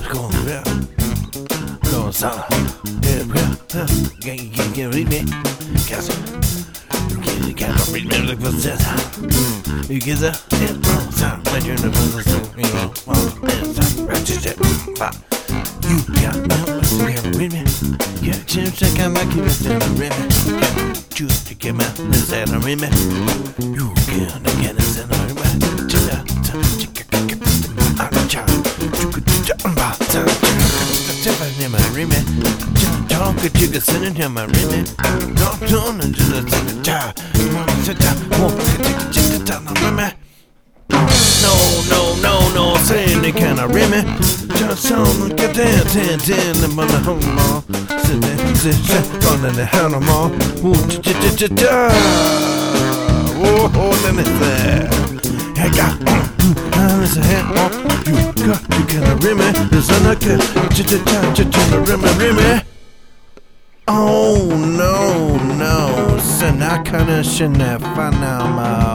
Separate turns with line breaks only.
Go real. Go sound. Yeah, get read me. Guess you can't read me like what's that? You get that? Yeah, sound like you're in the business. You know, it's right to shit. You got me, read me. Yeah, check out my kids in the rim. Yeah, choose to get my list and a rim. You can't get this in the rim. Chica sitting here, my rim. Don't and just a child. No, saying they can't rim it. Just on the ten, the mother home. Sit on the hell of all. Oh, then it's there. Hey, God, it's a hand off. You can't rim it. There's another rim it. Oh, no. So I kinda shouldn't have found out my